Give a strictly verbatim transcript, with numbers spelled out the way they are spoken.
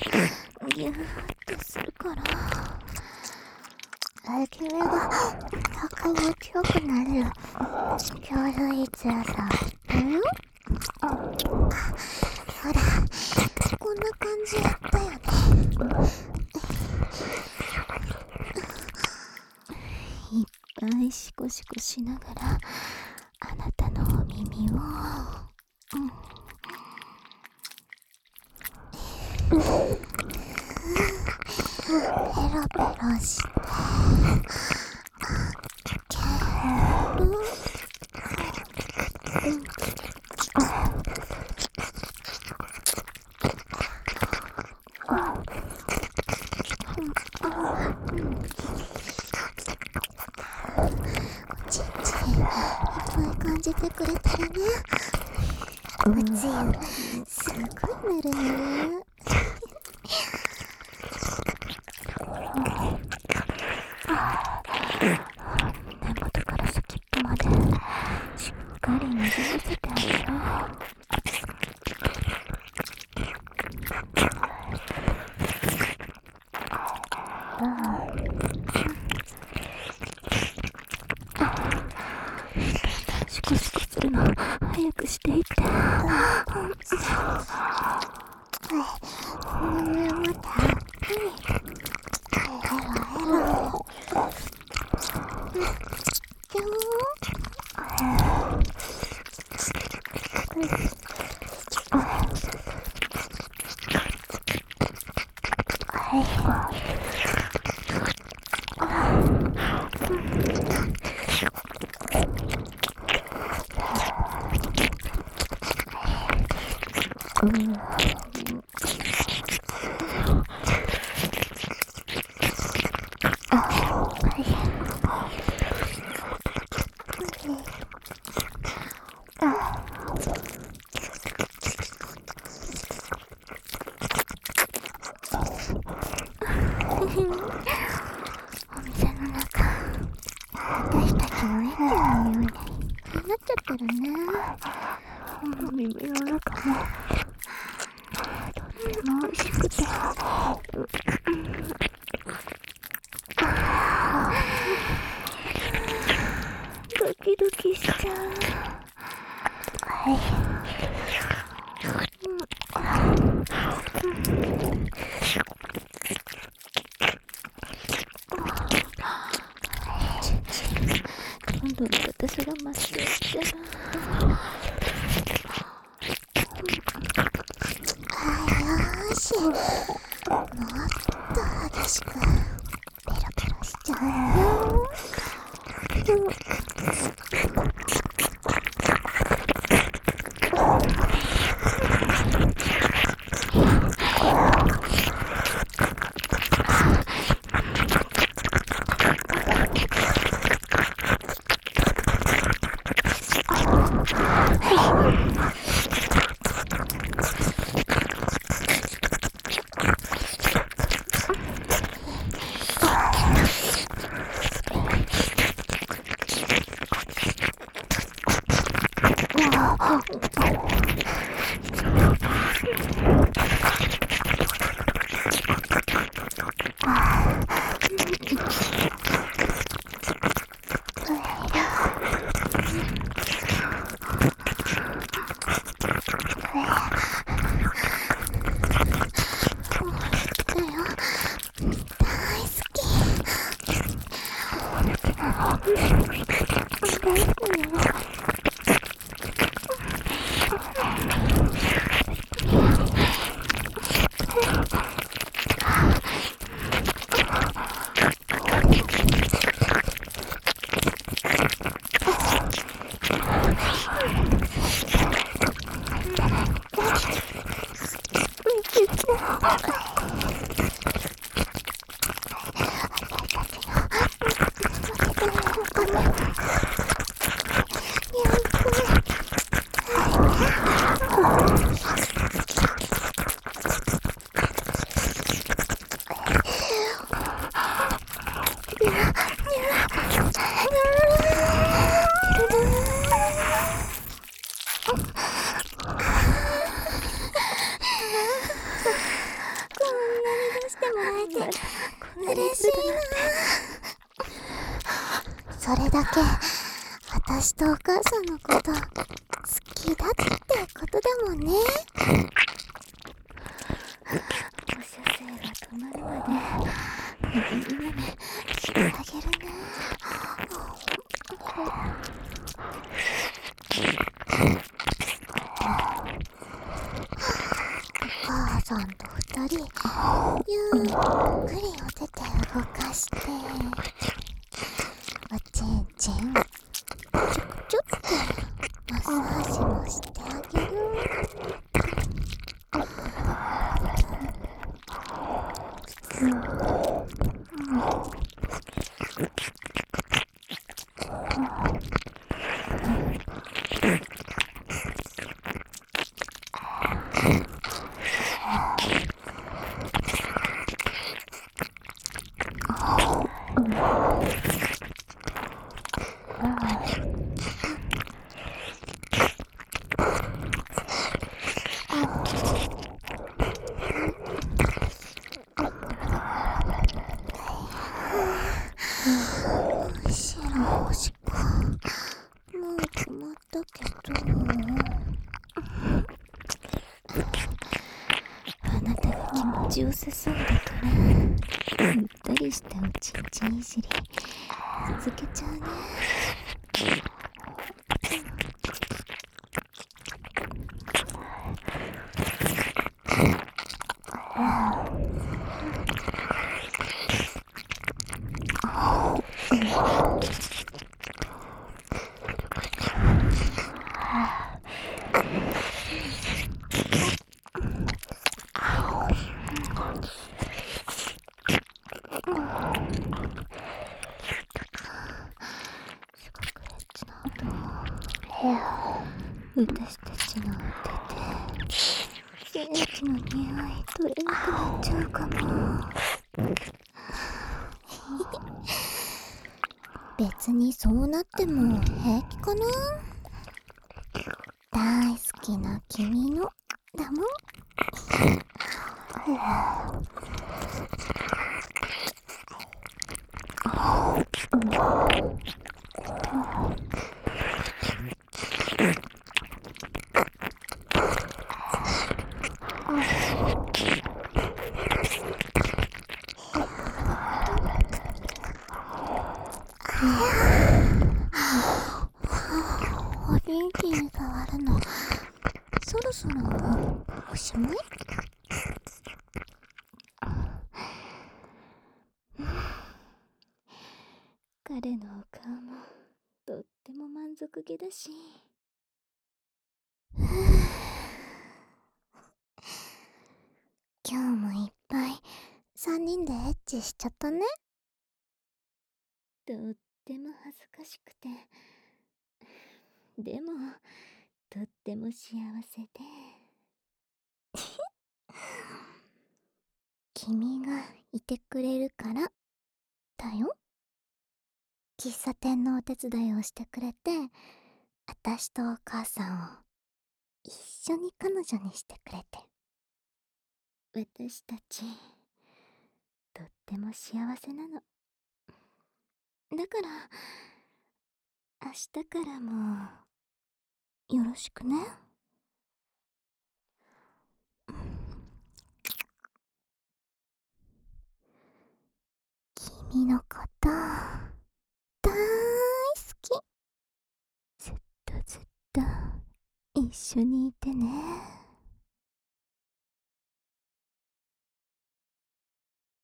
ギューってするから君が仲持ちよくなれるちょうどいい強さうんほらこんな感じやったよねいっぱいシコシコしながらあなたのお耳を、うん、ペロペロしてキャロル、うん、おちんちんいっぱい感じてくれたらねうちすごい寝るね根元から先っぽまでしっかりなじませてあげようシコシコするの早くしていってうんまたお店の中私たちの演技のようになっちゃってるね耳の中もとっても美味しくてドキドキしちゃうはいどんどん私が増していってるよーしもっと激しくペロペロしちゃうよもらえて嬉しいな。それだけ私とお母さんのこと好きだってことだもんね。お射精が止まるまで耳までしてあげるね。お母さんと二人ゆっくりお手手動かしておちんちんちょくちょってマッサージもしてあげる。白星か。もう決まったけど。あなたが気持ちよさそうだからゆったりしたおちんちんいじり続けちゃうね。私たちのお手手精液の匂い取れなくなっちゃうかも。別にそうなっても平気かな。大好きな君のだもん。お元気に触るのそろそろおしまい？彼のお顔もとっても満足げだし、今日もいっぱいさんにんでエッチしちゃったね。とっても恥ずかしくて、でもとっても幸せで君がいてくれるからだよ。喫茶店のお手伝いをしてくれて、私とお母さんを一緒に彼女にしてくれて、私たちとっても幸せなの。だから明日からもよろしくね。君のこと大好き。ずっとずっと一緒にいてね。